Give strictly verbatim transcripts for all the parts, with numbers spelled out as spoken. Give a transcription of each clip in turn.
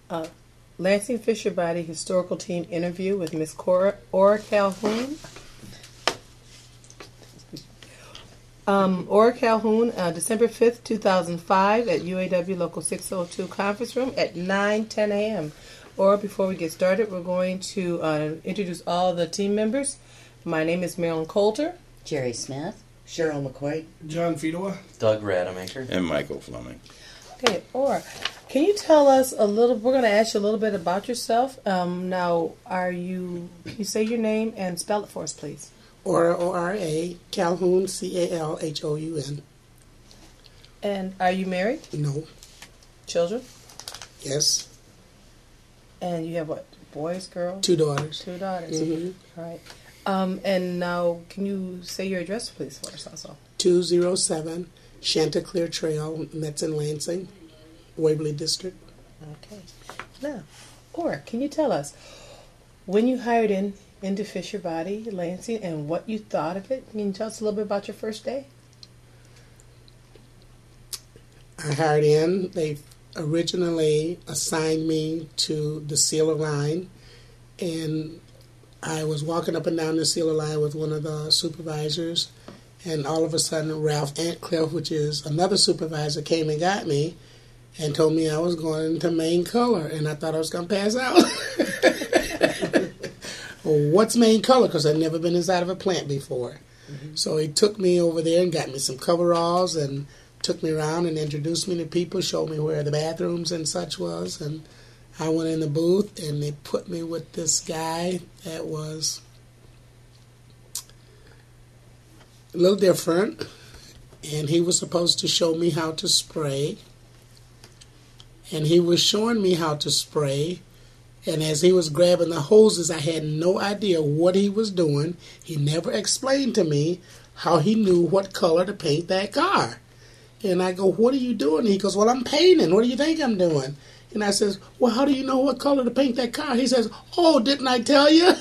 uh, Lansing Fisher Body Historical Team interview with Miss Cora Ora Calhoun. Um, Ora Calhoun, uh, December fifth, two thousand five, at U A W Local six oh two Conference Room at nine ten a.m. Or before we get started, we're going to uh, introduce all the team members. My name is Marilyn Coulter. Jerry Smith. Cheryl McQuaid. John Fedowa. Doug Rademacher. And Michael Fleming. Okay, Ora, can you tell us a little, we're going to ask you a little bit about yourself. Um, now, are you, can you say your name and spell it for us, please? Ora, O R A, Calhoun, C A L H O U N. And are you married? No. Children? Yes. And you have what? Boys, girls? Two daughters. Two daughters. Mm-hmm. All right. Um, and now, can you say your address, please, for us also? two oh seven Chanticleer Trail, and that's in Lansing, Waverly District. Okay. Now, Ora, can you tell us when you hired in into Fisher Body, Lansing, and what you thought of it? Can you tell us a little bit about your first day? I hired in. They originally assigned me to the sealer line, and I was walking up and down the sealer line with one of the supervisors, and all of a sudden Ralph Antcliffe, which is another supervisor, came and got me and told me I was going to main color, and I thought I was going to pass out. Well, what's main color? Because I'd never been inside of a plant before. Mm-hmm. So he took me over there and got me some coveralls and took me around and introduced me to people, showed me where the bathrooms and such was, and I went in the booth and they put me with this guy that was a little different, and he was supposed to show me how to spray, and he was showing me how to spray, and as he was grabbing the hoses, I had no idea what he was doing. He never explained to me how he knew what color to paint that car. And I go, what are you doing? He goes, well, I'm painting. What do you think I'm doing? And I says, well, how do you know what color to paint that car? He says, oh, didn't I tell you?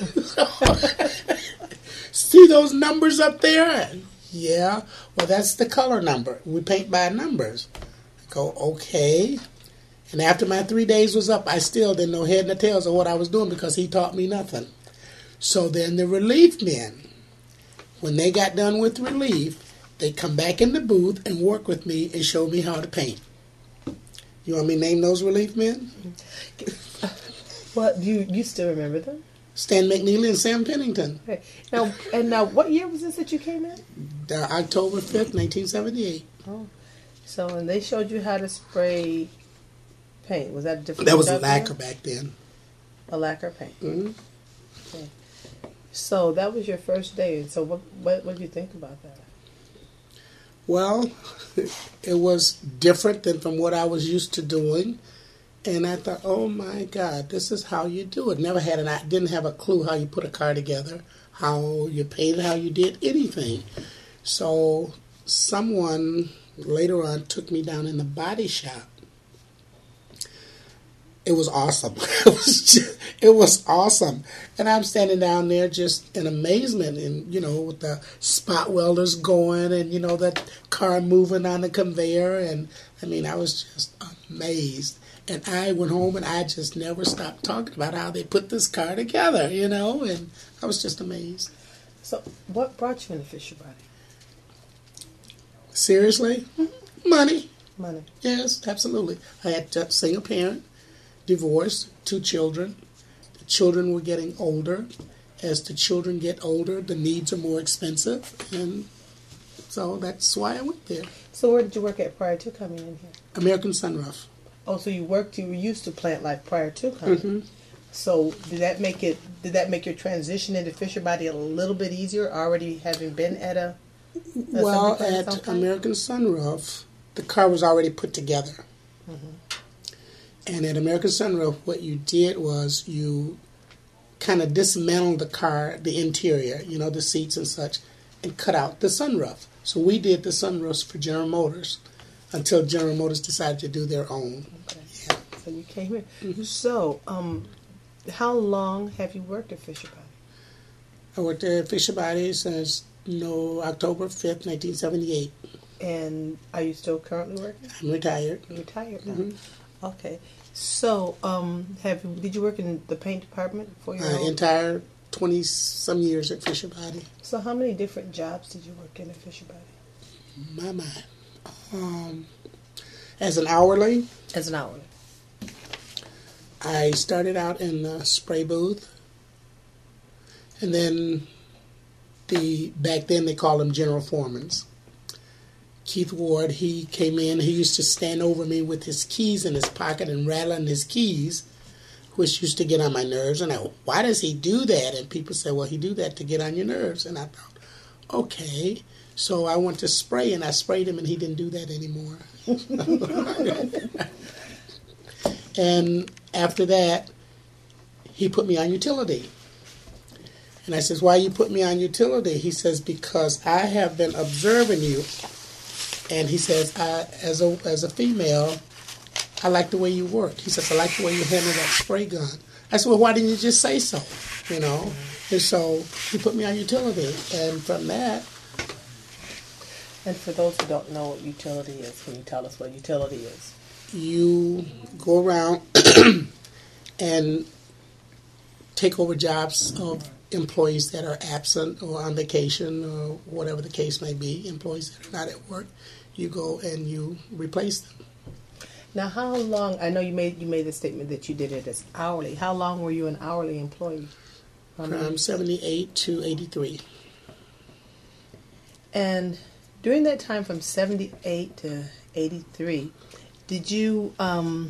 See those numbers up there? Yeah. Well, that's the color number. We paint by numbers. I go, okay. And after my three days was up, I still didn't know head nor tails of what I was doing because he taught me nothing. So then the relief men, when they got done with relief, they come back in the booth and work with me and show me how to paint. You want me to name those relief men? Well, you you still remember them? Stan McNeely and Sam Pennington. Okay. Now, and now, what year was this that you came in? Uh, October fifth, nineteen seventy-eight. Oh, so and they showed you how to spray paint. Was that a different? That was a lacquer back then. A lacquer paint. Mm-hmm. Okay. So that was your first day. So what what what did you think about that? Well, it was different than from what I was used to doing, and I thought, oh my God, this is how you do it. Never had an I didn't have a clue how you put a car together, how you painted, how you did anything. So someone later on took me down in the body shop. It was awesome. It was just, it was awesome. And I'm standing down there just in amazement, and, you know, with the spot welders going and, you know, that car moving on the conveyor. And, I mean, I was just amazed. And I went home and I just never stopped talking about how they put this car together, you know, and I was just amazed. So what brought you into Fisher Body? Seriously? Mm-hmm. Money. Money. Yes, absolutely. I had a single parent. Divorced, two children. The children were getting older. As the children get older, the needs are more expensive, and so that's why I went there. So where did you work at prior to coming in here? American Sunroof. Oh, so you worked, you were used to plant life prior to coming. Mm-hmm. So did that make it? Did that make your transition into Fisher Body a little bit easier, already having been at a? a well, at American Sunroof, the car was already put together. Mm-hmm. And at American Sunroof, what you did was you kind of dismantled the car, the interior, you know, the seats and such, and cut out the sunroof. So we did the sunroofs for General Motors until General Motors decided to do their own. Okay. Yeah. So you came here. Mm-hmm. So, um, how long have you worked at Fisher Body? I worked at Fisher Body since no October fifth, nineteen seventy-eight. And are you still currently working? I'm retired. You're retired now. Mm-hmm. Okay. So, um, have you, did you work in the paint department for your Uh, whole- entire twenty some years at Fisher Body. So, how many different jobs did you work in at Fisher Body? My mind. Um, as an hourly, As an hourly. I started out in the spray booth, and then the back then they called them general foremans. Keith Ward, he came in. He used to stand over me with his keys in his pocket and rattling his keys, which used to get on my nerves. And I, why does he do that? And people say, well, he do that to get on your nerves. And I thought, okay. So I went to spray, and I sprayed him, and he didn't do that anymore. And after that, he put me on utility. And I says, why you put me on utility? He says, because I have been observing you. And he says, I, as a as a female, I like the way you work. He says, I like the way you handle that spray gun. I said, well, why didn't you just say so? You know? And so he put me on utility. And from that... And for those who don't know what utility is, can you tell us what utility is? You go around and take over jobs of employees that are absent or on vacation or whatever the case may be, employees that are not at work. You go and you replace them. Now, how long? I know you made you made the statement that you did it as hourly. How long were you an hourly employee? From seventy-eight to eighty-three. And during that time, from seventy-eight to eighty-three, did you um,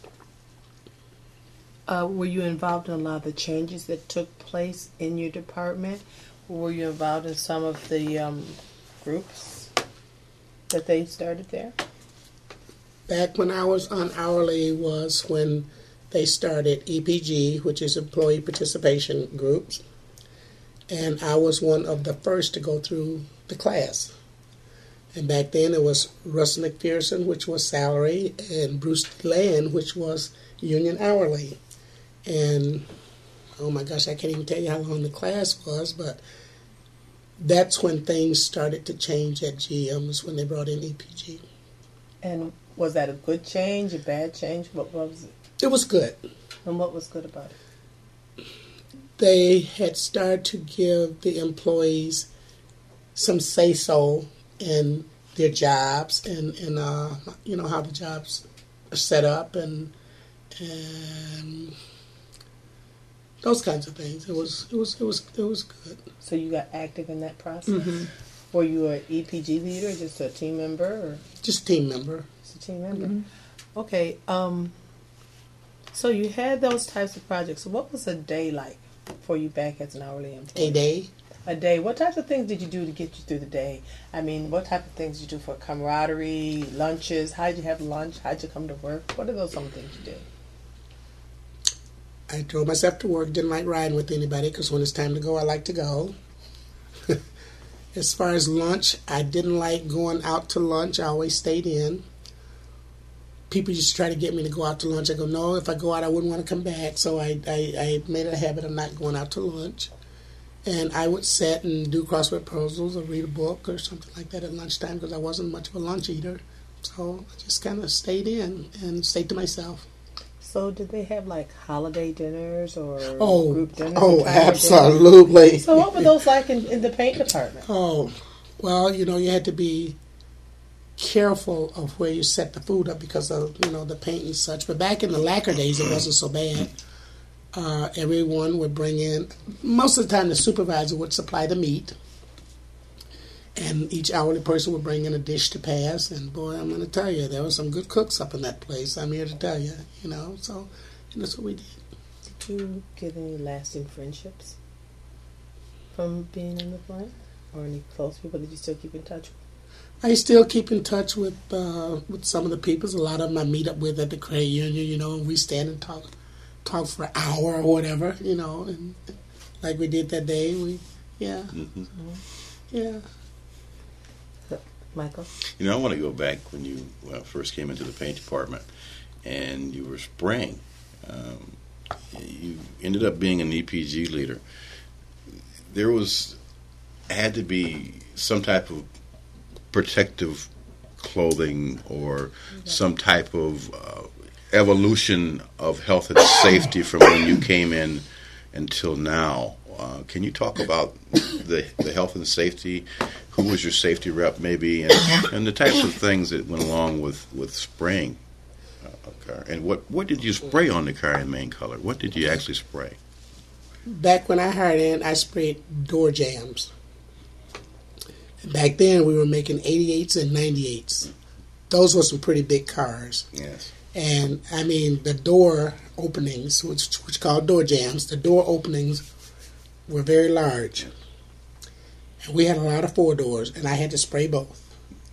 uh, were you involved in a lot of the changes that took place in your department? Or were you involved in some of the um, groups that they started there? Back when I was on hourly was when they started E P G, which is Employee Participation Groups. And I was one of the first to go through the class. And back then it was Russell McPherson, which was salary, and Bruce Land, which was union hourly. And, oh my gosh, I can't even tell you how long the class was, but that's when things started to change at G M, was when they brought in E P G. And was that a good change, a bad change? What was it? It was good. And what was good about it? They had started to give the employees some say-so in their jobs and, and uh, you know, how the jobs are set up and and those kinds of things. It was it was it was it was good. So you got active in that process. Mm-hmm. Were you an E P G leader, or just a team member, or Just team member. just a team member? Mm-hmm. Okay. Um. So you had those types of projects. So what was a day like for you back as an hourly employee? A day. A day. What types of things did you do to get you through the day? I mean, what type of things did you do for camaraderie, lunches? How did you have lunch? How did you come to work? What are those some things you did? I drove myself to work. Didn't like riding with anybody because when it's time to go, I like to go. As far as lunch, I didn't like going out to lunch. I always stayed in. People used to try to get me to go out to lunch. I go, no, if I go out, I wouldn't want to come back. So I, I, I made it a habit of not going out to lunch. And I would sit and do crossword puzzles or read a book or something like that at lunchtime because I wasn't much of a lunch eater. So I just kind of stayed in and stayed to myself. So did they have like holiday dinners or Oh, group dinners? oh, and private absolutely. dinners? So what were those like in, in the paint department? Oh, well, you know, you had to be careful of where you set the food up because of, you know, the paint and such. But back in the lacquer days, it wasn't so bad. Uh, everyone would bring in, most of the time the supervisor would supply the meat. And each hourly person would bring in a dish to pass. And boy, I'm going to tell you, there were some good cooks up in that place. I'm here to tell you, you know. So that's what we did. Did you get any lasting friendships from being in the plant? Or any close people that you still keep in touch with? I still keep in touch with uh, with some of the people. A lot of them I meet up with at the credit union, you know, and we stand and talk talk for an hour or whatever, you know, and like we did that day. We, yeah, Mm-hmm. yeah. Michael? You know, I want to go back when you uh, first came into the paint department and you were spraying. Um, you ended up being an E P G leader. There was, had to be some type of protective clothing or some type of uh, evolution of health and safety from when you came in until now. Uh, can you talk about the the health and safety? Who was your safety rep, maybe, and, and the types of things that went along with, with spraying a car? And what, what did you spray on the car in main color? What did you actually spray? Back when I hired in, I sprayed door jambs. Back then, we were making eighty-eights and ninety-eights. Those were some pretty big cars. Yes. And, I mean, the door openings, which which called door jambs, the door openings were very large. And we had a lot of four doors, and I had to spray both.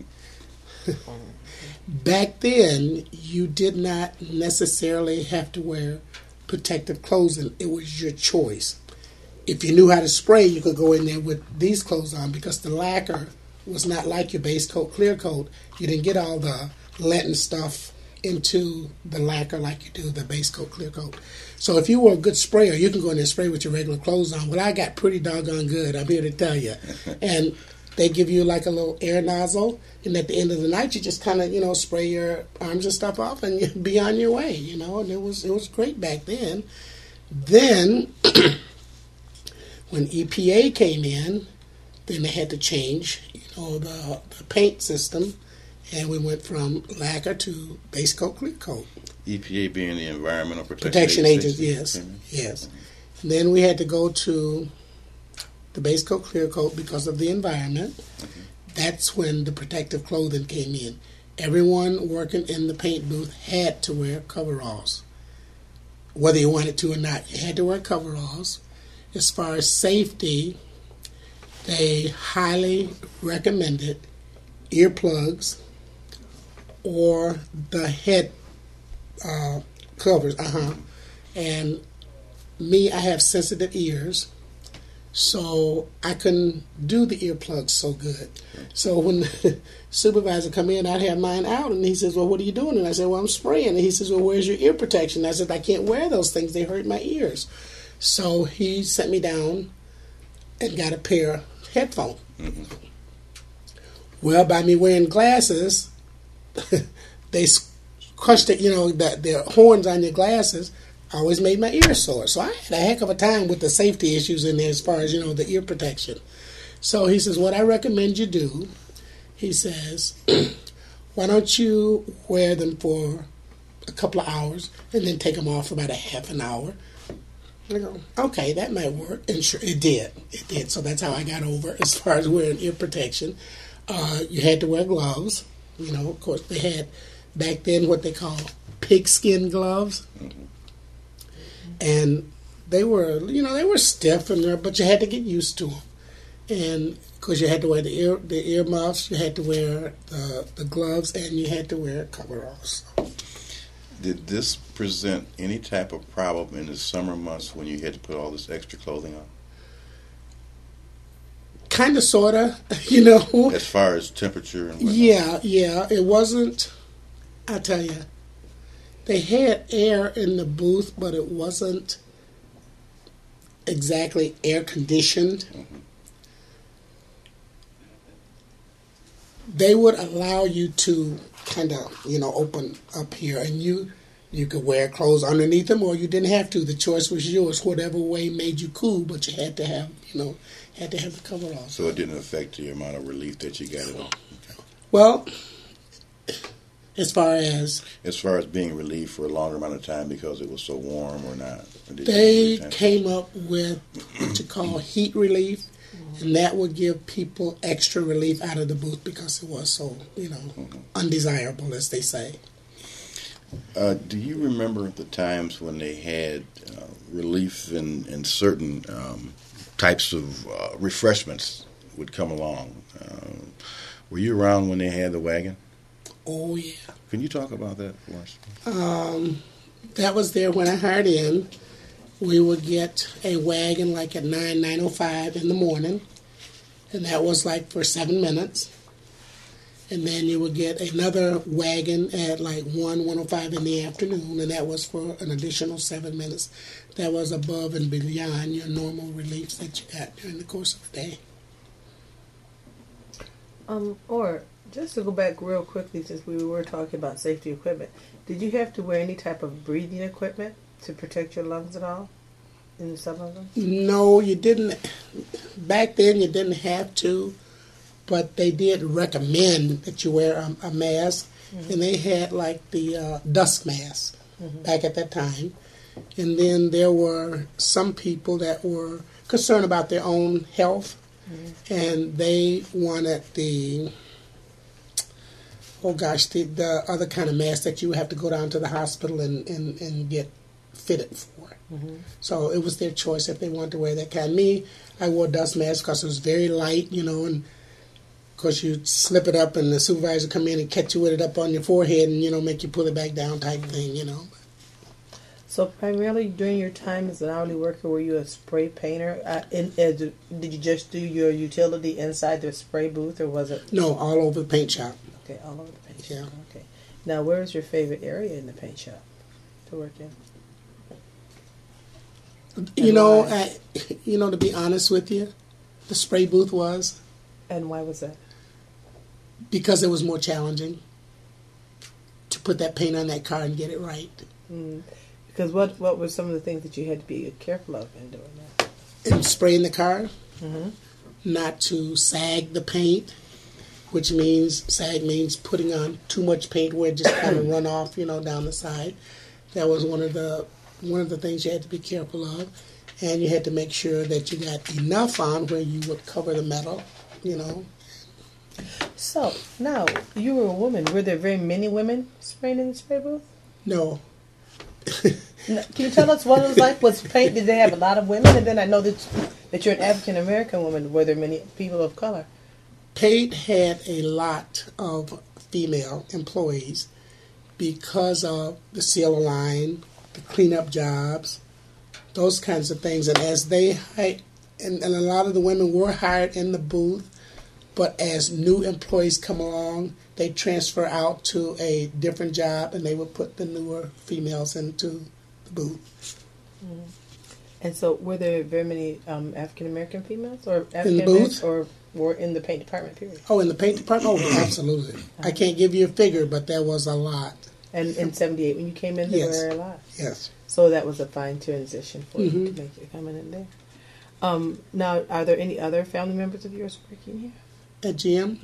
Back then, you did not necessarily have to wear protective clothing. It was your choice. If you knew how to spray, you could go in there with these clothes on, because the lacquer was not like your base coat, clear coat. You didn't get all the Latin stuff into the lacquer like you do the base coat, clear coat. So if you were a good sprayer, you can go in there and spray with your regular clothes on. Well, I got pretty doggone good, I'm here to tell you. And they give you like a little air nozzle, and at the end of the night, you just kind of, you know, spray your arms and stuff off, and you be on your way, you know. And it was it was great back then. Then, when E P A came in, then they had to change, you know, the, the paint system, and we went from lacquer to base coat, clear coat. E P A being the Environmental Protection, Protection Agency. Agents, yes, Mm-hmm. yes. And then we had to go to the base coat, clear coat because of the environment. Mm-hmm. That's when the protective clothing came in. Everyone working in the paint booth had to wear coveralls, whether you wanted to or not. You had to wear coveralls. As far as safety, they highly recommended earplugs or the head uh, covers. Uh-huh. And me, I have sensitive ears, so I couldn't do the earplugs so good. So when the supervisor come in, I'd have mine out, and he says, well, what are you doing? And I said, well, I'm spraying. And he says, well, where's your ear protection? I said, I can't wear those things. They hurt my ears. So he sent me down and got a pair of headphones. Mm-hmm. Well, by me wearing glasses, they crushed it, you know, the, the horns on your glasses always made my ears sore. So I had a heck of a time with the safety issues in there as far as, you know, the ear protection. So he says, what I recommend you do, he says, why don't you wear them for a couple of hours and then take them off for about a half an hour. I go, okay, that might work. And sure, it did. It did. So that's how I got over as far as wearing ear protection. Uh, you had to wear gloves. You know, of course, they had back then what they call pigskin gloves. Mm-hmm. And they were, you know, they were stiff, and but you had to get used to them. And because you had to wear the ear, the earmuffs, you had to wear the, the gloves, and you had to wear coveralls. Did this present any type of problem in the summer months when you had to put all this extra clothing on? Kind of, sort of, you know. As far as temperature and whatnot? Yeah, yeah. It wasn't, I tell you, they had air in the booth, but it wasn't exactly air conditioned. Mm-hmm. They would allow you to kind of, you know, open up here, and you you could wear clothes underneath them, or you didn't have to. The choice was yours, whatever way made you cool, but you had to have, you know, had to have the coveralls. So it didn't affect the amount of relief that you got at all? Okay. Well, as far as... As far as being relieved for a longer amount of time because it was so warm or not? Or did they came up with what you call heat relief, and that would give people extra relief out of the booth because it was so, you know, mm-hmm. undesirable, as they say. Uh, do you remember the times when they had uh, relief in, in certain um, types of uh, refreshments would come along? Uh, were you around when they had the wagon? Oh, yeah. Can you talk about that for us? Um, that was there when I hired in. We would get a wagon like at nine, nine oh five in the morning, and that was like for seven minutes. And then you would get another wagon at like one, one oh five in the afternoon, and that was for an additional seven minutes. That was above and beyond your normal reliefs that you got during the course of the day. Um, or just to go back real quickly, since we were talking about safety equipment, Did you have to wear any type of breathing equipment to protect your lungs at all in some of them? No, you didn't. Back then, you didn't have to, but they did recommend that you wear a, a mask, mm-hmm. and they had like the uh, dust mask mm-hmm. back at that time. And then there were some people that were concerned about their own health, mm-hmm. and they wanted the, oh gosh, the, the other kind of mask that you would have to go down to the hospital and, and, and get fitted for. Mm-hmm. So it was their choice if they wanted to wear that kind. Me, I wore a dust mask because it was very light, you know, and of course you slip it up and the supervisor come in and catch you with it up on your forehead and, you know, make you pull it back down type thing, you know. So primarily during your time as an hourly worker, were you a spray painter? Uh, in, uh, did you just do your utility inside the spray booth, or was it? No, all over the paint shop. Okay, all over the paint yeah. shop. Okay. Now, where is your favorite area in the paint shop to work in? You know, I, you know, to be honest with you, the spray booth was. And why was that? Because it was more challenging to put that paint on that car and get it right. Mm. Because what, what were some of the things that you had to be careful of in doing that? In spraying the car, mm-hmm. not to sag the paint, which means, sag means putting on too much paint where it just kind of run off, you know, down the side. That was one of the one of the things you had to be careful of. And you had to make sure that you got enough on where you would cover the metal, you know. So, now, you were a woman. Were there very many women spraying in the spray booth? No. Can you tell us what it was like? Was paint? Did they have a lot of women? And then I know that that you're an African American woman. Were there many people of color? Paint had a lot of female employees because of the sealer line, the cleanup jobs, those kinds of things. And as they hired, and, and a lot of the women were hired in the booth, but as new employees come along, they transfer out to a different job, and they would put the newer females into the booth. Mm-hmm. And so, were there very many um, African American females, or African in the booth, or were in the paint department? Period. Oh, in the paint department, oh, absolutely. Uh-huh. I can't give you a figure, but there was a lot. And in seventy-eight, when you came in, there yes. were a lot. Yes. So that was a fine transition for mm-hmm. you to make you coming in there. Um, now, are there any other family members of yours working here? At G M?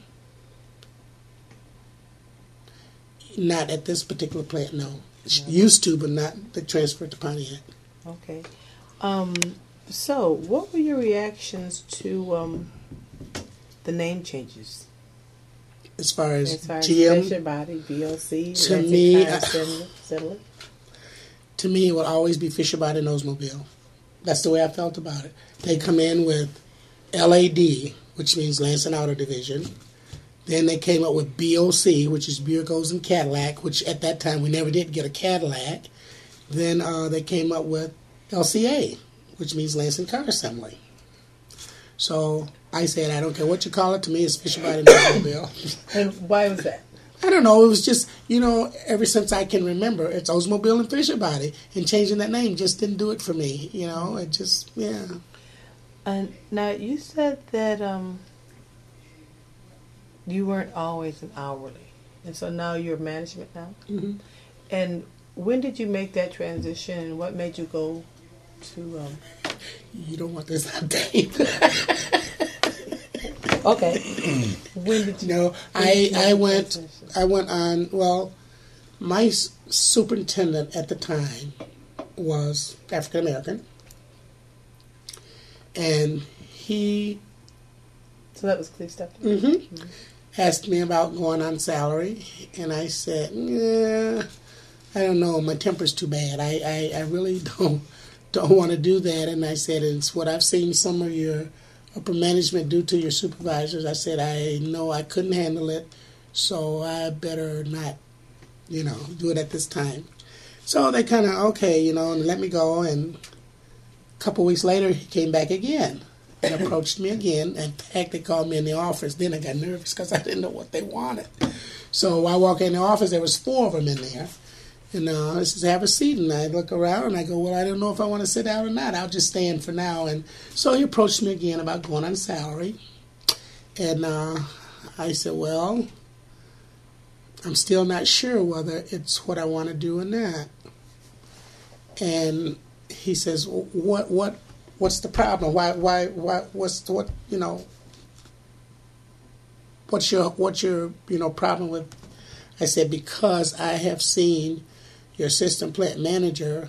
Not at this particular plant, no. no. Used to, but not the transfer to Pontiac. Okay. Um, so, what were your reactions to um, the name changes? As far as, as, far as G M? Fisher Body, V O C, to me, I, Settler? To me, it will always be Fisher Body and Oldsmobile. That's the way I felt about it. They come in with L A D, which means Lansing Auto Division. Then they came up with B O C, which is Buick and Cadillac, which at that time we never did get a Cadillac. Then uh, they came up with L C A, which means Lansing Car Assembly. So I said, I don't care what you call it, to me it's Fisher Body and Oldsmobile. And why was that? I don't know, it was just, you know, ever since I can remember, it's Oldsmobile and Fisher Body, and changing that name just didn't do it for me, you know, it just, yeah. And now, you said that um, you weren't always an hourly, and so now you're management now? Mm-hmm. And when did you make that transition, and what made you go to... Um... You don't want this update. Okay. When did you... No, I, I went, I went on, well, my superintendent at the time was African American. And he... So that was Cleve Stepton? Mm-hmm, mm-hmm. Asked me about going on salary. And I said, yeah, I don't know. My temper's too bad. I, I, I really don't don't want to do that. And I said, it's what I've seen some of your upper management do to your supervisors. I said, I know I couldn't handle it. So I better not, you know, do it at this time. So they kind of, okay, you know, and let me go. And a couple weeks later, he came back again and approached me again. In fact, they called me in the office. Then I got nervous because I didn't know what they wanted. So I walk in the office. There was four of them in there. And uh, I says, have a seat. And I look around and I go, well, I don't know if I want to sit down or not. I'll just stay in for now. And so he approached me again about going on salary. And uh, I said, well, I'm still not sure whether it's what I want to do or not. And he says, what, what, what's the problem? Why, why, why, what's, what, you know, what's your, what's your, you know, problem with? I said, because I have seen your assistant plant manager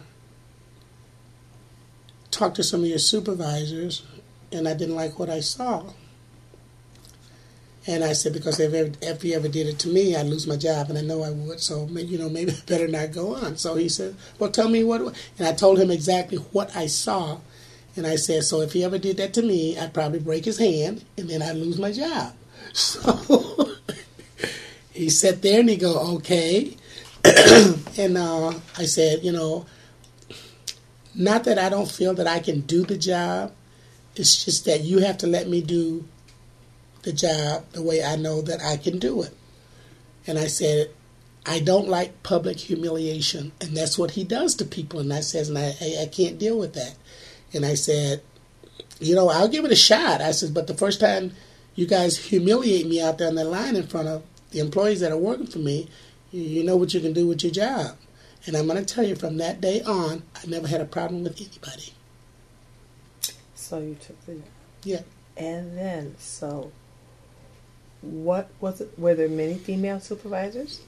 talk to some of your supervisors, and I didn't like what I saw. And I said, because if, ever, if he ever did it to me, I'd lose my job, and I know I would, so maybe, you know, maybe I better not go on. So he said, well, tell me what, and I told him exactly what I saw, and I said, so if he ever did that to me, I'd probably break his hand, and then I'd lose my job. So he sat there, and he go, okay. And uh, I said, you know, not that I don't feel that I can do the job, it's just that you have to let me do the job the way I know that I can do it. And I said, I don't like public humiliation, and that's what he does to people. And I says, and I, I, I can't deal with that. And I said, you know, I'll give it a shot. I said, but the first time you guys humiliate me out there on the line in front of the employees that are working for me, you, you know what you can do with your job. And I'm going to tell you, from that day on, I never had a problem with anybody. So you took the yeah. And then, so what was it? Were there many female supervisors?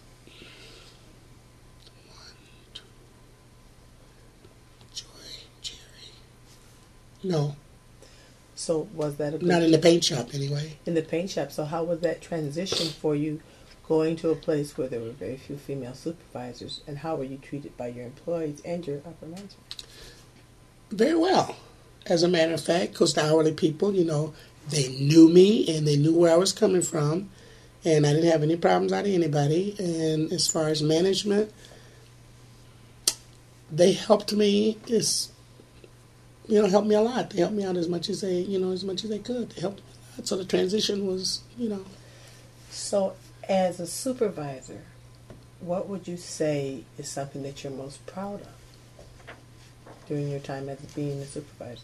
One, two, Joy, Jerry. No. So was that a good Not in the paint shop, anyway. In the paint shop. So how was that transition for you, going to a place where there were very few female supervisors, and how were you treated by your employees and your upper management? Very well. As a matter of fact, because the hourly people, you know, they knew me and they knew where I was coming from, and I didn't have any problems out of anybody. And as far as management, they helped me. Is you know, helped me a lot. They helped me out as much as they, you know, as much as they could. They helped me a lot. So the transition was, you know. So as a supervisor, what would you say is something that you're most proud of during your time as being a supervisor?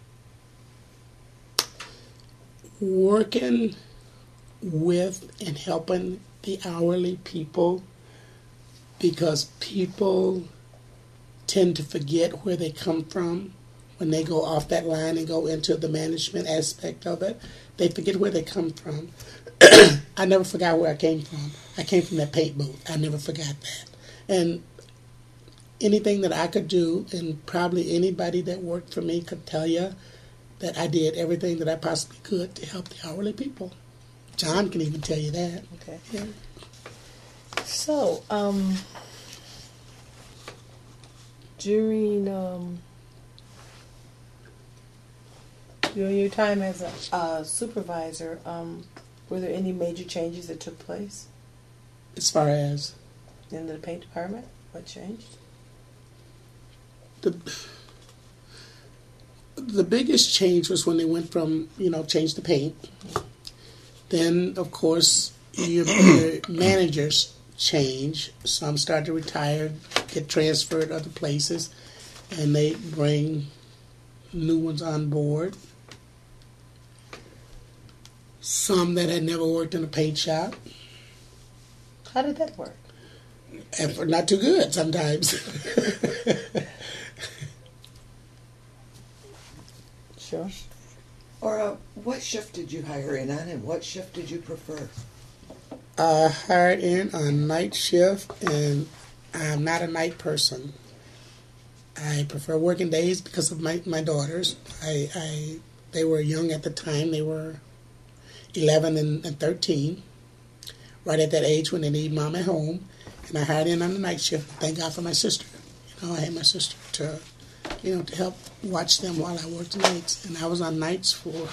Working with and helping the hourly people, because people tend to forget where they come from when they go off that line and go into the management aspect of it. They forget where they come from. I never forgot where I came from. I came from that paint booth. I never forgot that. And anything that I could do, and probably anybody that worked for me could tell you that I did everything that I possibly could to help the hourly people. John can even tell you that. Okay. Yeah. So, um, during um, during your time as a uh, supervisor, um, were there any major changes that took place As far as in the paint department? What changed? the the biggest change was when they went from, you know, change the paint. Then, of course, your, your managers change. Some start to retire, get transferred other places, and they bring new ones on board. Some that had never worked in a paint shop. How did that work? And not too good sometimes. Sure. Or uh, what shift did you hire in on, and what shift did you prefer? I hired in on night shift, and I'm not a night person. I prefer working days because of my, my daughters. I, I they were young at the time. They were eleven and, and thirteen, right at that age when they need mom at home. And I hired in on the night shift. Thank God for my sister. You know, I had my sister to, you know, to help watch them while I worked nights. And I was on nights for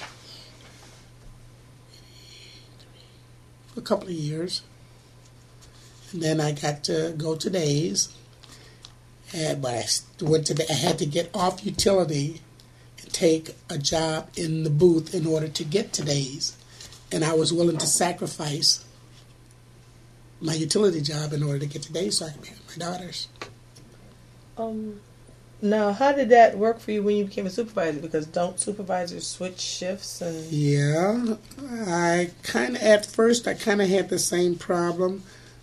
a couple of years. And then I got to go to days. And, but I went to the, I had to get off utility and take a job in the booth in order to get to days. And I was willing to sacrifice my utility job in order to get to days so I could be with my daughters. Um, now, how did that work for you when you became a supervisor? Because don't supervisors switch shifts? And Yeah, I kind of, at first, I kind of had the same problem,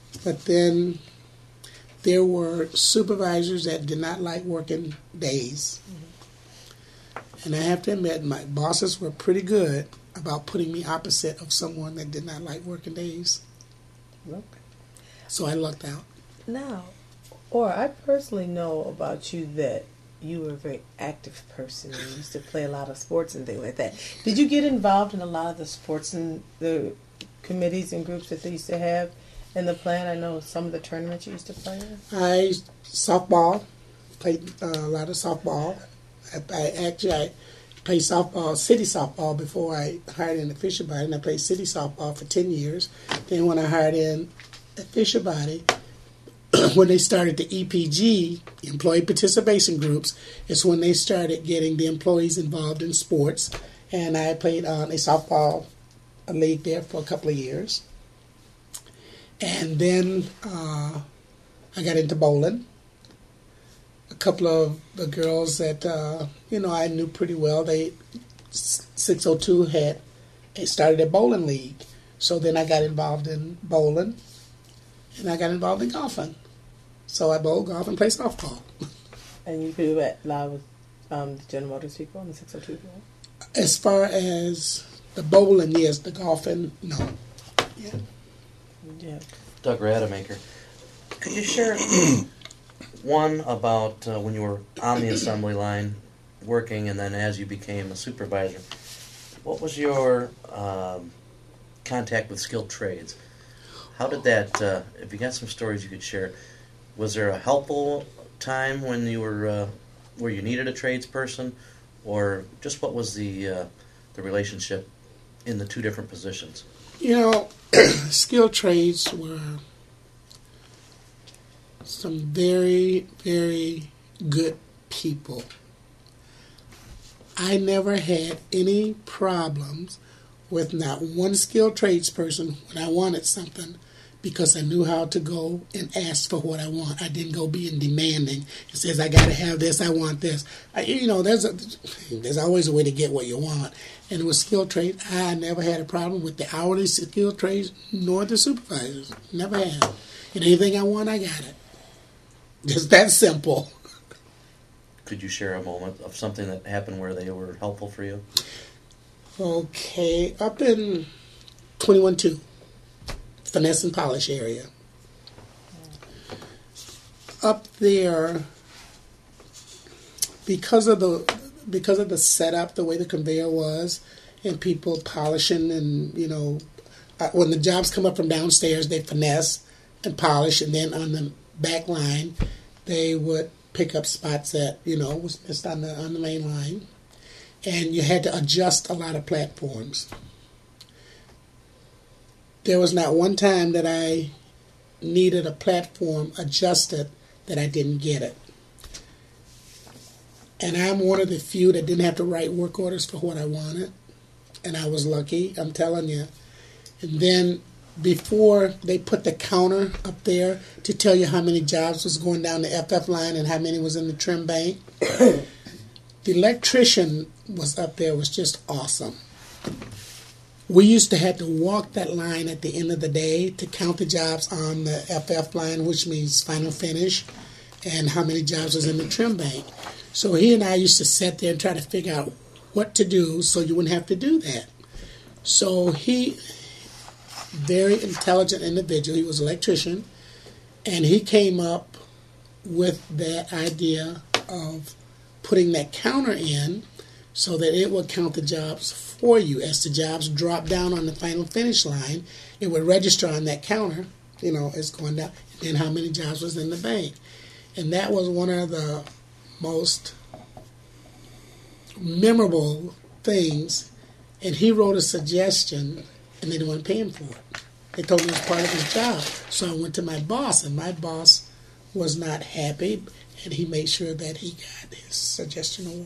but then there were supervisors that did not like working days. Mm-hmm. And I have to admit, my bosses were pretty good about putting me opposite of someone that did not like working days. Okay. So I lucked out. Now, or I personally know about you that you were a very active person. You used to play a lot of sports and things like that. Did you get involved in a lot of the sports and the committees and groups that they used to have in the plan? I know some of the tournaments you used to play in. I softball, played uh, a lot of softball. I, I actually I played softball, city softball, before I hired in at Fisher Body, and I played city softball for ten years. Then when I hired in at Fisher Body, when they started the E P G, Employee Participation Groups, is when they started getting the employees involved in sports. And I played on a softball league there for a couple of years. And then uh, I got into bowling. A couple of the girls that, uh, you know, I knew pretty well, they, six oh two had it started a bowling league. So then I got involved in bowling. And I got involved in golfing. So I bowl, golf, and play softball. And you do that live with um, the General Motors people and the six oh two people? As far as the bowling, yes. The golfing, no. Yeah. Yeah. Doug Rademacher, could you share one about uh, when you were on the assembly line working and then as you became a supervisor, what was your um, contact with skilled trades? How did that, uh, if you got some stories you could share, was there a helpful time when you were, uh, where you needed a tradesperson, or just what was the uh, the relationship in the two different positions? You know, skilled trades were some very, very good people. I never had any problems with not one skilled tradesperson when I wanted something, because I knew how to go and ask for what I want. I didn't go being demanding. It says, I got to have this, I want this. I, you know, there's a, there's always a way to get what you want. And with skilled trades, I never had a problem with the hourly skilled trades nor the supervisors. Never had. And anything I want, I got it. Just that simple. Could you share a moment of something that happened where they were helpful for you? Okay, up in twenty-one two. Finesse and polish area. Up there, because of the because of the setup, the way the conveyor was, and people polishing, and you know, uh, when the jobs come up from downstairs, they finesse and polish, and then on the back line, they would pick up spots that you know was missed on the on the main line, and you had to adjust a lot of platforms. There was not one time that I needed a platform adjusted that I didn't get it. And I'm one of the few that didn't have to write work orders for what I wanted. And I was lucky, I'm telling you. And then before they put the counter up there to tell you how many jobs was going down the F F line and how many was in the trim bank, the electrician was up there, was just awesome. We used to have to walk that line at the end of the day to count the jobs on the F F line, which means final finish, and how many jobs was in the trim bank. So he and I used to sit there and try to figure out what to do so you wouldn't have to do that. So he, very intelligent individual, he was an electrician, and he came up with that idea of putting that counter in so that it would count the jobs for you. As the jobs drop down on the final finish line, it would register on that counter, you know, it's going down, and how many jobs was in the bank. And that was one of the most memorable things. And he wrote a suggestion, and they didn't want to pay him for it. They told me it was part of his job. So I went to my boss, and my boss was not happy, and he made sure that he got his suggestion award,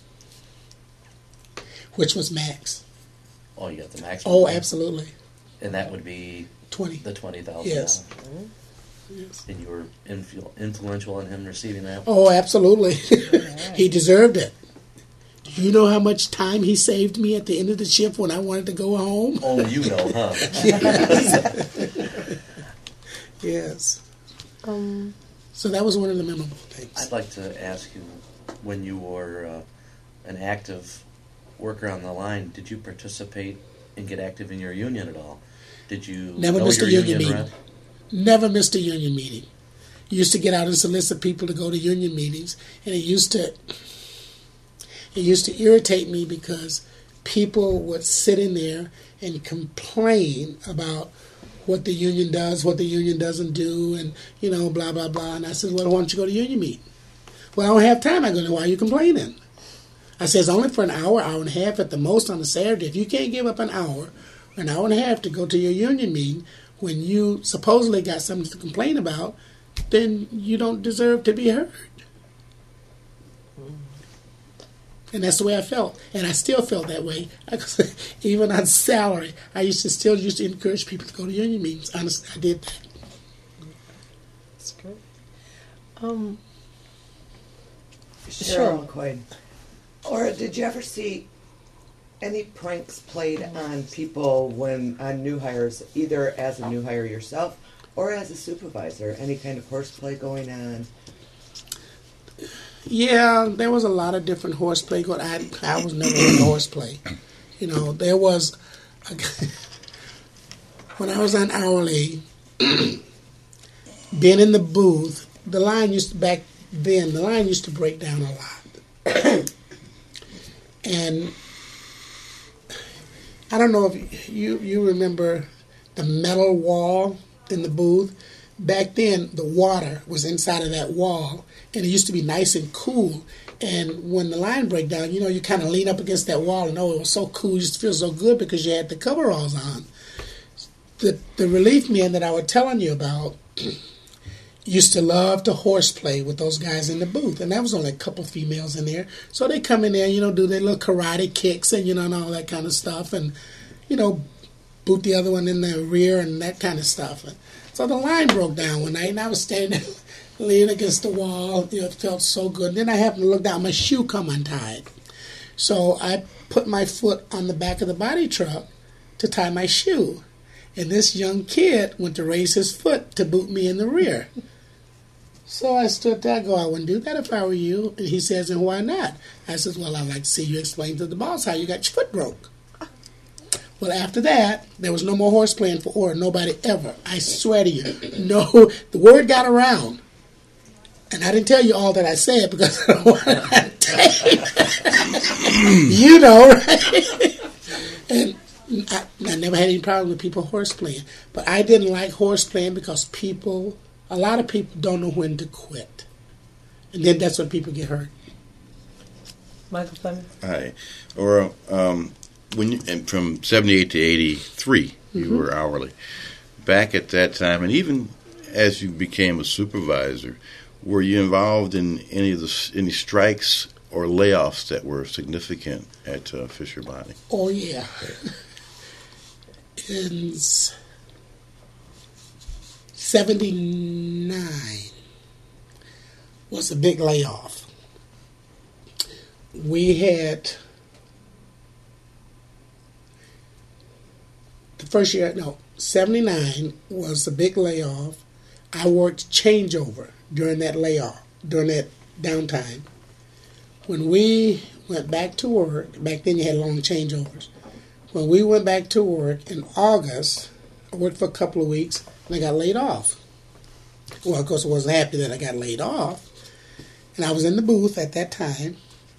which was max. Oh, you got the max? Oh, absolutely. And that would be twenty. The twenty thousand. Yes. Yes. And you were influ- influential in him receiving that? Oh, absolutely. He deserved it. Do you know how much time he saved me at the end of the shift when I wanted to go home? Only you know, huh? Yes. Yes. Um, So that was one of the memorable things. I'd like to ask you, when you were uh, an active worker on the line, did you participate and get active in your union at all? Did you Never know missed your a union union meeting. rep? Never missed a union meeting. Used to get out and solicit people to go to union meetings, and it used to it used to irritate me because people would sit in there and complain about what the union does, what the union doesn't do, and, you know, blah, blah, blah. And I said, well, why don't you go to union meeting? Well, I don't have time. I go, why are you complaining? I said, it's only for an hour, hour and a half at the most on a Saturday. If you can't give up an hour or an hour and a half to go to your union meeting when you supposedly got something to complain about, then you don't deserve to be heard. And that's the way I felt. And I still felt that way. Even on salary, I used to still used to encourage people to go to union meetings. Honestly, I did that. that's great. Um, Cheryl McQuaid. Or did you ever see any pranks played on people when on new hires, either as a new hire yourself or as a supervisor? Any kind of horseplay going on? Yeah, there was a lot of different horseplay going. I I was never in horseplay. You know, there was a, when I was on hourly, being in the booth. The line used to back then. The line used to break down a lot, and I don't know if you you remember the metal wall in the booth. Back then, the water was inside of that wall, and it used to be nice and cool. And when the line break down, you know, you kind of lean up against that wall, and oh, it was so cool. You just feel so good because you had the coveralls on. The the relief men that I was telling you about used to love to horseplay with those guys in the booth, and that was only a couple females in there. So they come in there, you know, do their little karate kicks and you know and all that kind of stuff, and you know, boot the other one in the rear and that kind of stuff. And so the line broke down one night, and I was standing there, leaning against the wall. You know, it felt so good. Then I happened to look down, my shoe come untied. So I put my foot on the back of the body truck to tie my shoe. And this young kid went to raise his foot to boot me in the rear. So I stood there, I go, I wouldn't do that if I were you. And he says, and why not? I says, well, I'd like to see you explain to the boss how you got your foot broke. Well, after that, there was no more horse playing for Ora. Nobody ever. I swear to you. No, the word got around. And I didn't tell you all that I said because I don't want to tape. You know, right? And I, I never had any problem with people horse playing. But I didn't like horse playing because people, a lot of people don't know when to quit. And then that's when people get hurt. Michael Fleming. Hi. Or, um, when you, and from seventy-eight to eighty-three, you Mm-hmm. were hourly. Back at that time, and even as you became a supervisor, were you involved in any of the any strikes or layoffs that were significant at uh, Fisher Bonding? Oh, yeah. In seventy-nine was a big layoff. We had the first year, no, seventy-nine was a big layoff. I worked changeover during that layoff, during that downtime. When we went back to work, back then you had long changeovers. When we went back to work in August, I worked for a couple of weeks, and I got laid off. Well, of course, I wasn't happy that I got laid off. And I was in the booth at that time.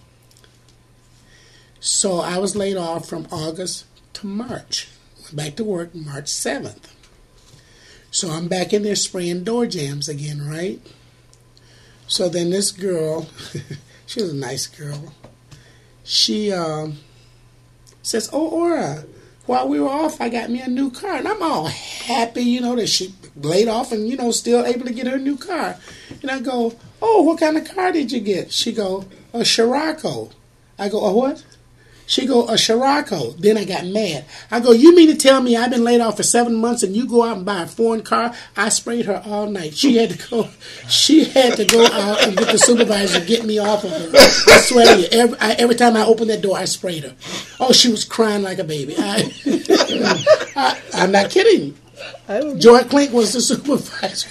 So I was laid off from August to March. Went back to work March seventh. So I'm back in there spraying door jams again, right? So then this girl, she was a nice girl, she um, says, oh, Ora, while we were off, I got me a new car. And I'm all happy, you know, that she laid off and, you know, still able to get her new car. And I go, oh, what kind of car did you get? She go, a Scirocco. I go, a what? She go, a Scirocco. Then I got mad. I go, you mean to tell me I've been laid off for seven months and you go out and buy a foreign car? I sprayed her all night. She had to go. She had to go out and get the supervisor to get me off of her. I swear to you, every, I, every time I opened that door, I sprayed her. Oh, she was crying like a baby. I, I, I'm not kidding. I don't Joy Clink was the supervisor.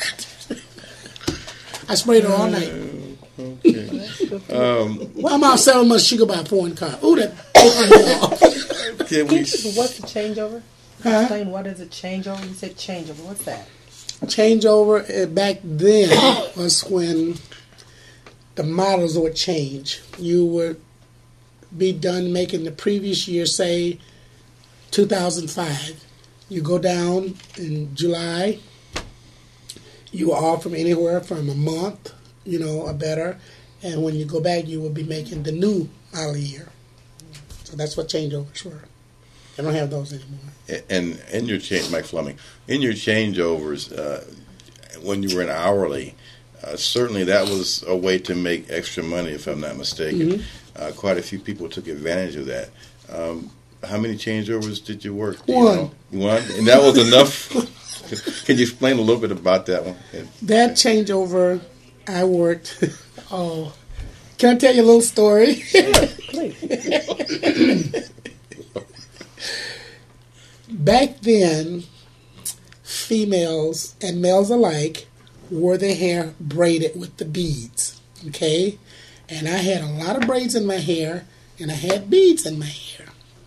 I sprayed her all night. Okay. Um, Well, I'm out selling my sugar by a foreign car. Ooh, that. can we? What's the changeover? Huh? Explain what is a changeover? You said changeover. What's that? Changeover uh, back then was when the models would change. You would be done making the previous year, say two thousand five. You go down in July. You are off from anywhere from a month, you know, or better. And when you go back, you will be making the new model year. So that's what changeovers were. I don't have those anymore. And in your change, Mike Fleming, in your changeovers, uh, when you were in hourly, uh, certainly that was a way to make extra money, if I'm not mistaken. Mm-hmm. Uh, quite a few people took advantage of that. Um, how many changeovers did you work? Do One. You know? One, and that was enough. Can you explain a little bit about that one? That changeover, I worked. Oh, can I tell you a little story? Please. Back then, females and males alike wore their hair braided with the beads. Okay, and I had a lot of braids in my hair, and I had beads in my hair.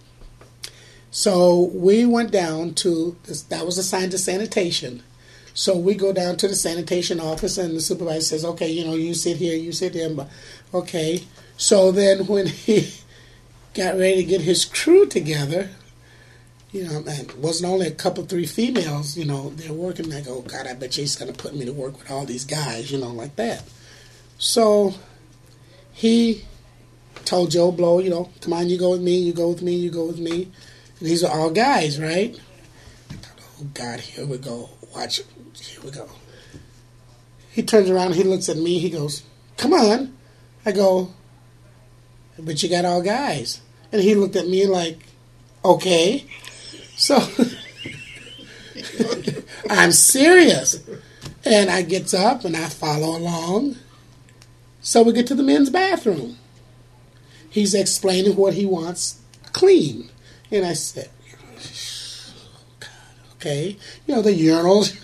So we went down to this, that was assigned to sanitation. So we go down to the sanitation office, and the supervisor says, "Okay, you know, you sit here, you sit there." But okay. So then when he got ready to get his crew together, you know, and it wasn't only a couple, three females, you know, they're working. I go, God, I bet you he's going to put me to work with all these guys, you know, like that. So he told Joe Blow, you know, come on, you go with me, you go with me, you go with me. And these are all guys, right? I thought, oh, God, here we go. Watch it. Here we go. He turns around, he looks at me, he goes, come on. I go, but you got all guys. And he looked at me like, okay. So I'm serious. And I gets up and I follow along. So we get to the men's bathroom. He's explaining what he wants clean. And I said, God, okay. You know, the urinals.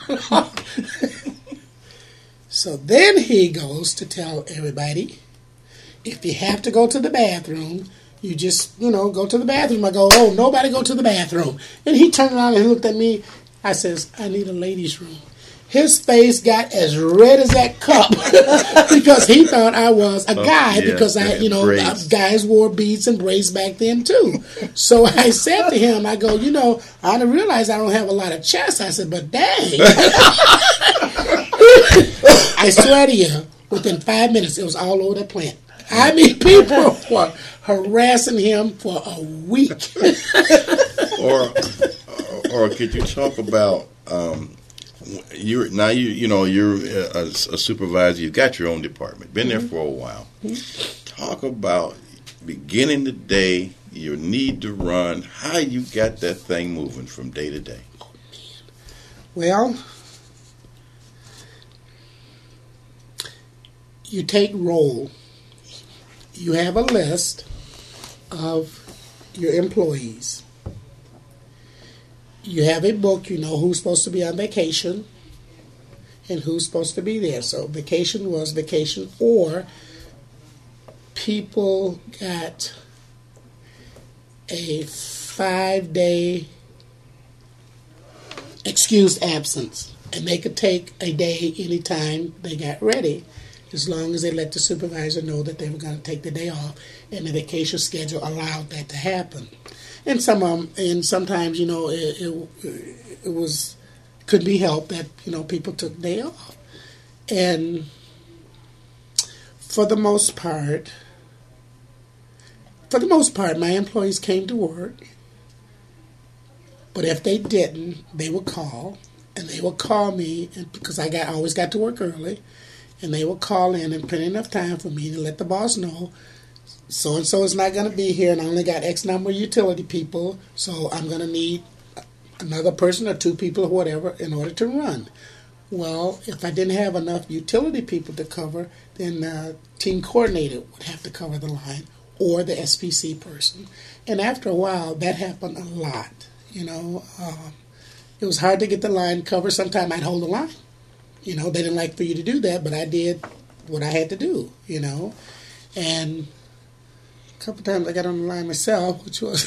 So then he goes to tell everybody, if you have to go to the bathroom, you just, you know, go to the bathroom. I go, oh, nobody go to the bathroom. And he turned around and he looked at me. I says, I need a ladies' room. His face got as red as that cup because he thought I was a guy oh, yeah, because I, you know, braids. guys wore beads and braids back then too. So I said to him, I go, you know, I didn't realize I don't have a lot of chest. I said, but dang. I swear to you, within five minutes, it was all over the plant. I mean, people were harassing him for a week. or, or could you talk about um, you're now you you know you're a, a supervisor. You've got your own department. Been there for a while. Talk about beginning the day, your need to run, how you got that thing moving from day to day. Well, you take roll. You have a list of your employees. You have a book, you know who's supposed to be on vacation and who's supposed to be there. So vacation was vacation, or people got a five-day excused absence, and they could take a day anytime they got ready, as long as they let the supervisor know that they were going to take the day off, and the vacation schedule allowed that to happen. And some of them, and sometimes, you know, it, it, it was could be helped that, you know, people took day off. And for the most part, for the most part, my employees came to work. But if they didn't, they would call, and they would call me, and because I got always got to work early, and they would call in and put enough time for me to let the boss know, so-and-so is not going to be here, and I only got X number of utility people, so I'm going to need another person or two people or whatever in order to run. Well, if I didn't have enough utility people to cover, then the team coordinator would have to cover the line, or the S P C person. And after a while, that happened a lot, you know. Um, it was hard to get the line covered. Sometimes I'd hold the line. You know, they didn't like for you to do that, but I did what I had to do, you know. And a couple times I got on the line myself, which was...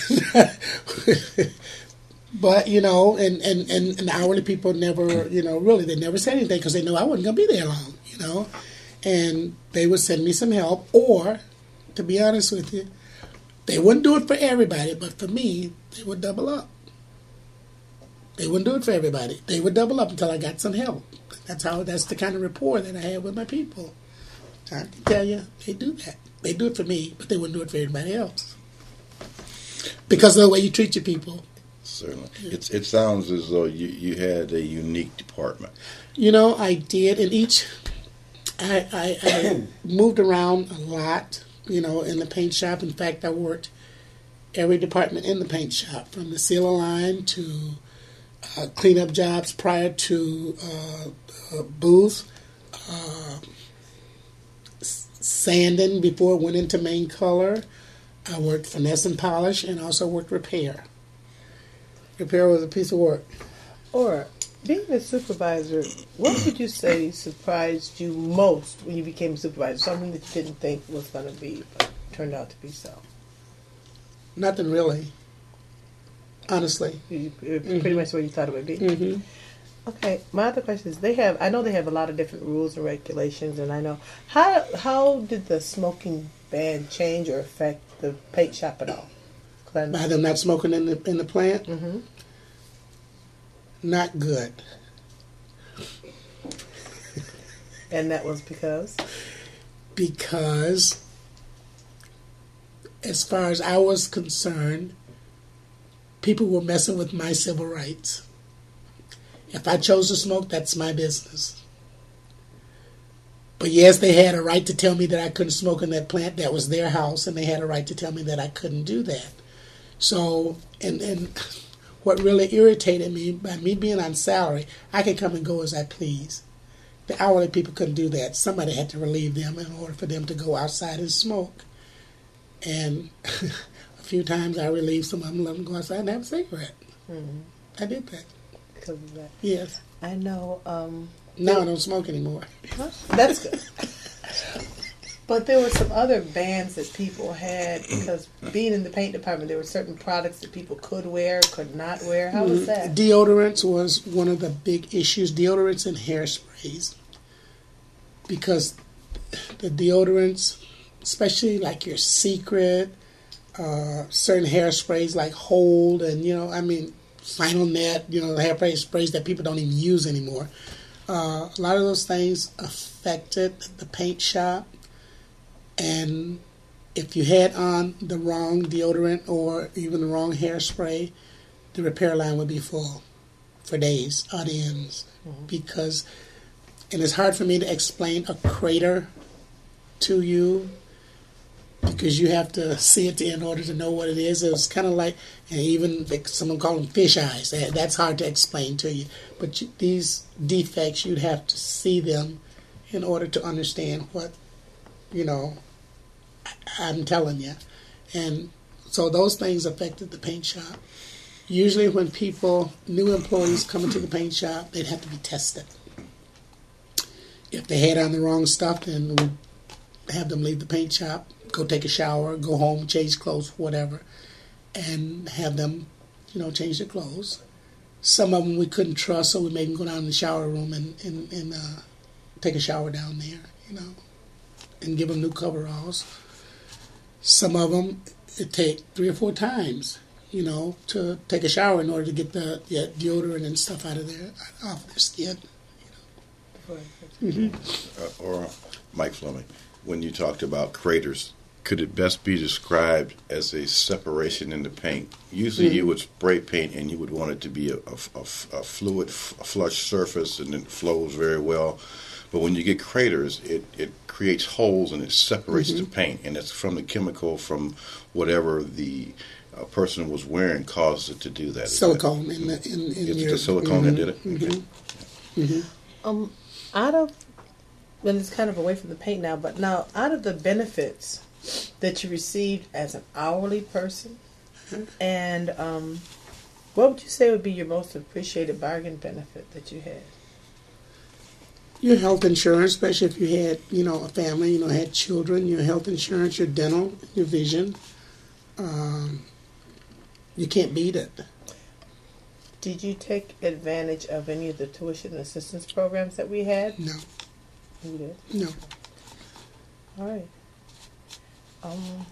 But, you know, and, and, and, and the hourly people never, you know, really, they never said anything because they knew I wasn't going to be there long, you know. And they would send me some help. Or, to be honest with you, they wouldn't do it for everybody, but for me, they would double up. They wouldn't do it for everybody. They would double up until I got some help. That's how. That's the kind of rapport that I had with my people. I can tell you, they do that. They do it for me, but they wouldn't do it for everybody else. Because of the way you treat your people. Certainly. It's, it sounds as though you, you had a unique department. You know, I did. In each, I, I, I moved around a lot, you know, in the paint shop. In fact, I worked every department in the paint shop, from the sealer line to uh, cleanup jobs prior to uh, uh, booth, uh, sanding before it went into main color. I worked finesse and polish, and also worked repair. Repair was a piece of work. Or, being a supervisor, what would you say surprised you most when you became a supervisor? Something that you didn't think was going to be, but turned out to be so. Nothing really. Honestly. You, it's mm-hmm. pretty much what you thought it would be. Mm-hmm. Okay, my other question is, they have, I know they have a lot of different rules and regulations, and I know, how how did the smoking ban change or affect the paint shop at all? By them not smoking in the in the plant? Mm-hmm. Not good. And that was because? Because, as far as I was concerned, people were messing with my civil rights. If I chose to smoke, that's my business. But yes, they had a right to tell me that I couldn't smoke in that plant. That was their house, and they had a right to tell me that I couldn't do that. So, and, and what really irritated me, by me being on salary, I could come and go as I please. The hourly people couldn't do that. Somebody had to relieve them in order for them to go outside and smoke. And a few times I relieved some of them, let them go outside and have a cigarette. Mm-hmm. I did that. Because of that? Yes. I know. Um, now I don't smoke anymore. Huh? That's good. But there were some other bans that people had because being in the paint department, there were certain products that people could wear, could not wear. How was that? Deodorants was one of the big issues. Deodorants and hairsprays. Because the deodorants, especially like your Secret, uh, certain hairsprays like Hold, and, you know, I mean, Final Net, you know, the hairspray sprays that people don't even use anymore. Uh, a lot of those things affected the paint shop. And if you had on the wrong deodorant or even the wrong hairspray, the repair line would be full for days, odd ends. Mm-hmm. Because, and it's hard for me to explain a crater to you because you have to see it in order to know what it is. It was kind of like, and even like someone call them fish eyes. That's hard to explain to you. But you, these defects, you'd have to see them in order to understand what, you know, I'm telling you. And so those things affected the paint shop. Usually when people, new employees come into the paint shop, they'd have to be tested. If they had on the wrong stuff, then we'd have them leave the paint shop, go take a shower, go home, change clothes, whatever, and have them, you know, change their clothes. Some of them we couldn't trust, so we made them go down in the shower room and, and, and uh, take a shower down there, you know, and give them new coveralls. Some of them, it take three or four times, you know, to take a shower in order to get the yeah, deodorant and stuff out of their off their skin. You know. Mm-hmm. Uh, or Mike Fleming, when you talked about craters, could it best be described as a separation in the paint? Usually, mm-hmm. you would spray paint and you would want it to be a, a, a, a fluid, a flush surface, and it flows very well. But when you get craters, it, it creates holes and it separates mm-hmm. the paint, and it's from the chemical from whatever the uh, person was wearing caused it to do that. Silicone that, in the in, in it's your, the silicone mm-hmm. that did it. Mm-hmm. Okay. Mm-hmm. Um, out of, and it's kind of away from the paint now, but now out of the benefits that you received as an hourly person, mm-hmm. and um, What would you say would be your most appreciated bargain benefit that you had? Your health insurance, especially if you had, you know, a family, you know, had children, your health insurance, your dental, your vision. Um, you can't beat it. Did you take advantage of any of the tuition assistance programs that we had? No. You did? No. All right. Um,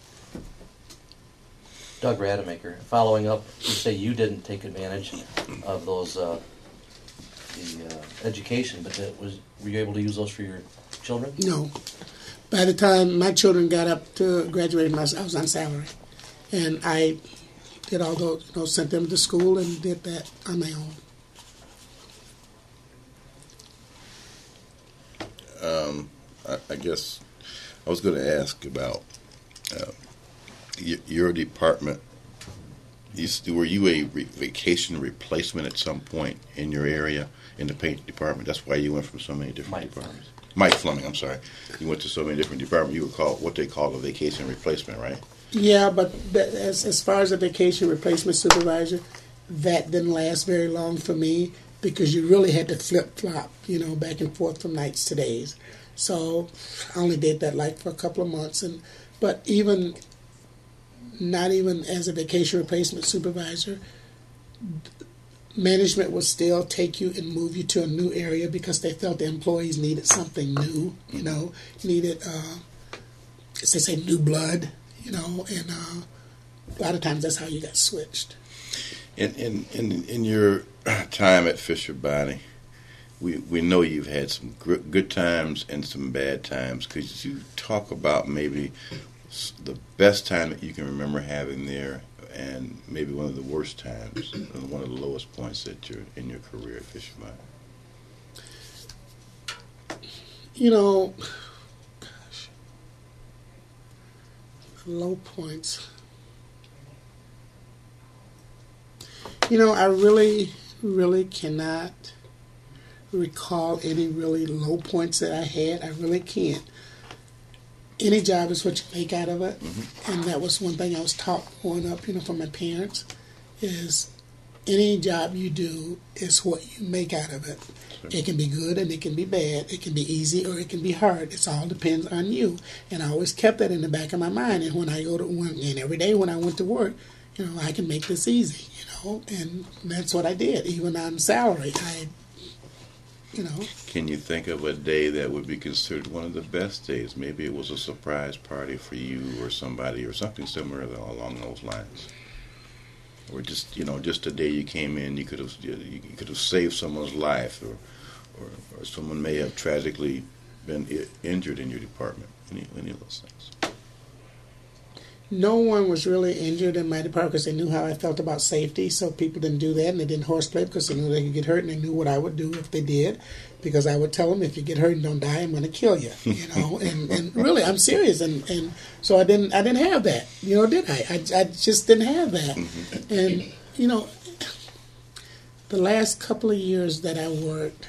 Doug Rademacher, following up, you say you didn't take advantage of those uh, the uh, education, but that was were you able to use those for your children? No. By the time my children got up to graduate, I was on salary. And I did all those, you know, sent them to school and did that on my own. Um, I, I guess I was going to ask about uh, y- your department. You, were you a re- vacation replacement at some point in your area in the paint department? That's why you went from so many different Mike departments. Mike Fleming, I'm sorry. You went to so many different departments. You were called what they call a vacation replacement, right? Yeah, but that, as as far as a vacation replacement supervisor, that didn't last very long for me because you really had to flip flop, you know, back and forth from nights to days. So I only did that like for a couple of months, and but even not even as a vacation replacement supervisor, management would still take you and move you to a new area because they felt the employees needed something new, you know, needed, uh, as they say, new blood. You know, and uh, a lot of times that's how you got switched. In in in, in your time at Fisher Bonney, we we know you've had some gr- good times and some bad times. Could you talk about maybe the best time that you can remember having there, and maybe one of the worst times, and one of the lowest points that you're in your career at Fisher Bonney? You know. Low points. You know, I really, really cannot recall any really low points that I had. I really can't. Any job is what you make out of it. Mm-hmm. And that was one thing I was taught growing up, you know, from my parents, is any job you do is what you make out of it. Sure. It can be good and it can be bad. It can be easy or it can be hard. It all depends on you. And I always kept that in the back of my mind. And when I go to work, and every day when I went to work, you know, I can make this easy, you know. And that's what I did, even on salary. I, you know. Can you think of a day that would be considered one of the best days? Maybe it was a surprise party for you or somebody or something similar along those lines. Or just, you know, just a day you came in, you could have you could have saved someone's life, or, or, or someone may have tragically been I- injured in your department. Any, any of those things? No one was really injured in my department because they knew how I felt about safety, so people didn't do that, and they didn't horseplay because they knew they could get hurt, and they knew what I would do if they did, because I would tell them, if you get hurt and don't die, I'm going to kill you, you know, and, and really, I'm serious, and, and so I didn't I didn't have that, you know, did I? I, I just didn't have that, and, you know, the last couple of years that I worked,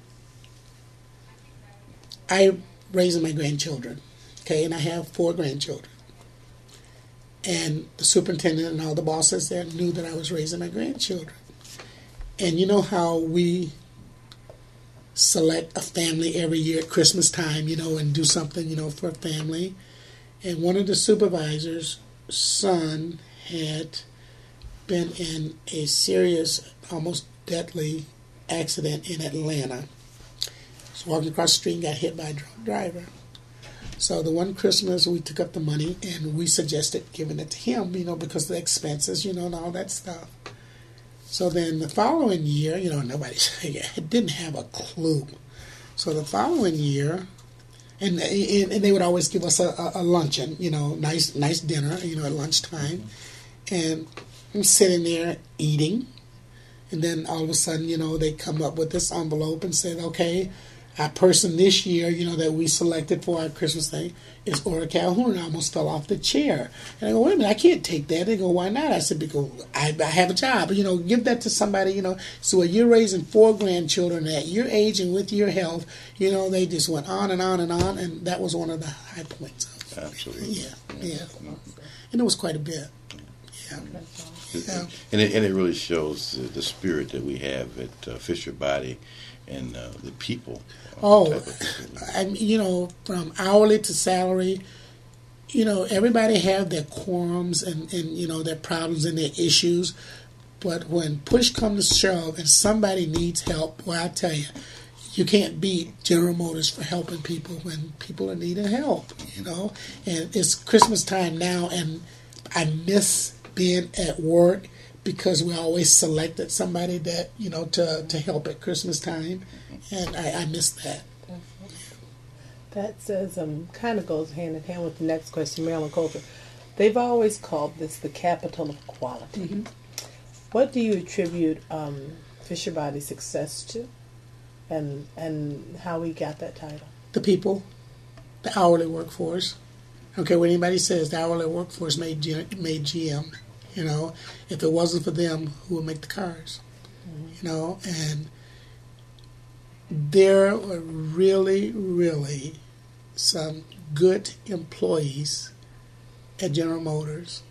I raised my grandchildren, okay, and I have four grandchildren. And the superintendent and all the bosses there knew that I was raising my grandchildren. And you know how we select a family every year at Christmas time, you know, and do something, you know, for a family. And one of the supervisors' son had been in a serious, almost deadly accident in Atlanta. He was walking across the street and got hit by a drunk driver. So the one Christmas we took up the money and we suggested giving it to him, you know, because of the expenses, you know, and all that stuff. So then the following year, you know, nobody didn't have a clue. So the following year, and and they would always give us a, a luncheon, you know, nice nice dinner, you know, at lunchtime. And I'm sitting there eating, and then all of a sudden, you know, they come up with this envelope and said, okay, our person this year, you know, that we selected for our Christmas thing is Ora Calhoun. I almost fell off the chair. And I go, wait a minute, I can't take that. They go, why not? I said, because I, I have a job. You know, give that to somebody, you know. So you're raising four grandchildren at your age and with your health, you know, they just went on and on and on. And that was one of the high points. Absolutely. Yeah, yeah. And it was quite a bit. Yeah. Yeah. And it, and it really shows the, the spirit that we have at uh, Fisher Body and uh, the people. uh, Oh, type of people. I mean, you know, from hourly to salary, you know, everybody have their quorums and, and you know, their problems and their issues. But when push comes to shove and somebody needs help, well, I tell you, you can't beat General Motors for helping people when people are needing help, you know. And it's Christmas time now, and I miss being at work because we always selected somebody that, you know, to, to help at Christmas time, and I, I miss that. That says, um, kind of goes hand in hand with the next question, Maryland Coulter. They've always called this the capital of quality. Mm-hmm. What do you attribute um, Fisher Body's success to, and and how we got that title? The people, the hourly workforce. I don't care what anybody says, the hourly workforce made G- made G M. You know, if it wasn't for them, who would make the cars? Mm-hmm. You know, and there are really, really some good employees at General Motors.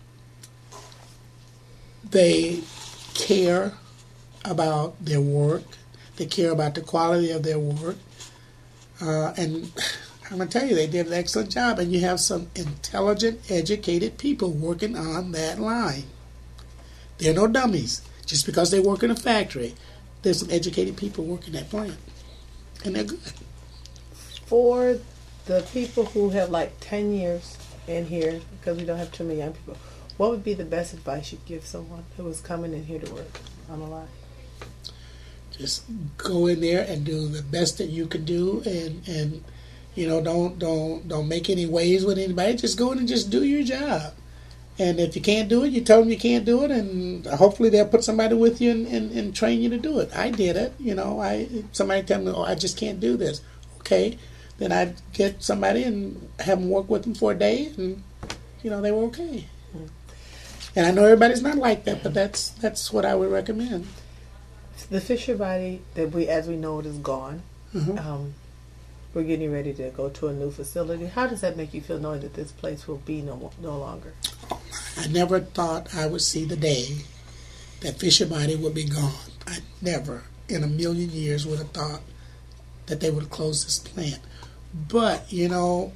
They care about their work. They care about the quality of their work. Uh, and I'm going to tell you, they did an excellent job. And you have some intelligent, educated people working on that line. They're no dummies. Just because they work in a factory, there's some educated people working that plant. And they're good. For the people who have like ten years in here, because we don't have too many young people, what would be the best advice you'd give someone who was coming in here to work on the line? Just go in there and do the best that you can do, and, and you know, don't don't don't make any waves with anybody. Just go in and just do your job. And if you can't do it, you tell them you can't do it, and hopefully they'll put somebody with you and, and, and train you to do it. I did it, you know. I somebody tell me, oh, I just can't do this. Okay, then I'd get somebody and have them work with them for a day, and you know they were okay. Mm-hmm. And I know everybody's not like that, but that's that's what I would recommend. The Fisher Body that we, as we know it, is gone. Mm-hmm. Um, we're getting ready to go to a new facility. How does that make you feel, knowing that this place will be no no longer? I never thought I would see the day that Fisher Body would be gone. I never, in a million years, would have thought that they would close this plant. But you know,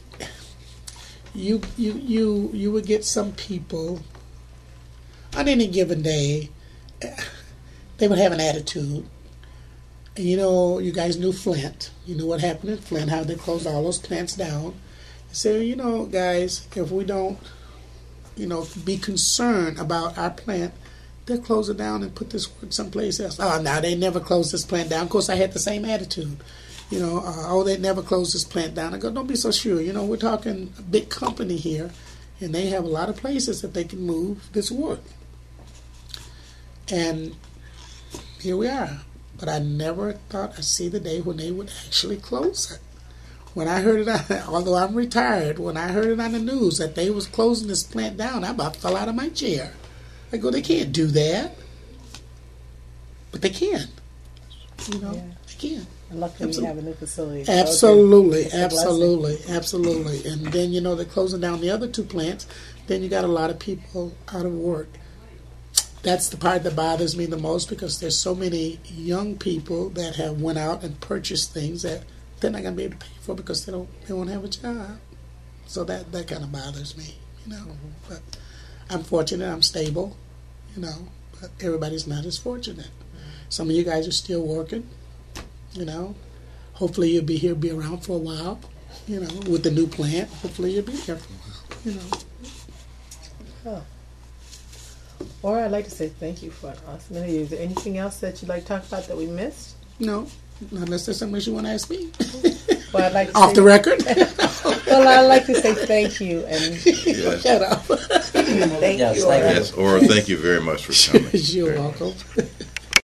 you you you you would get some people on any given day. They would have an attitude. And you know, you guys knew Flint. You knew what happened in Flint, how they closed all those plants down. So, you know, guys, if we don't, you know, be concerned about our plant, they'll close it down and put this work someplace else. Oh, no, they never closed this plant down. Of course, I had the same attitude. You know, uh, oh, they never closed this plant down. I go, don't be so sure. You know, we're talking a big company here, and they have a lot of places that they can move this work. And here we are. But I never thought I'd see the day when they would actually close it. When I heard it, although I'm retired, when I heard it on the news that they was closing this plant down, I about fell out of my chair. I go, they can't do that. But they can. You know, Yeah. they can. And luckily Absolutely. we have a new facility. to go to. Absolutely, It's a blessing. absolutely, absolutely. And then, you know, they're closing down the other two plants. Then you got a lot of people out of work. That's the part that bothers me the most, because there's so many young people that have went out and purchased things that they're not going to be able to pay for because they don't they won't have a job. So that, that kind of bothers me, you know. Mm-hmm. But I'm fortunate, I'm stable, you know. But everybody's not as fortunate. Mm-hmm. Some of you guys are still working, you know. Hopefully you'll be here, be around for a while, you know, with the new plant. Hopefully you'll be here for a while, you know. Oh. Or I'd like to say thank you for an awesome interview. Is there anything else that you'd like to talk about that we missed? No, unless there's something you want to ask me. Well, I'd like to Off say, the record? Well, I'd like to say thank you and Yes. Shut up. Thank Yes, you. thank you. Yes, or thank you very much for coming. You're Very welcome. much.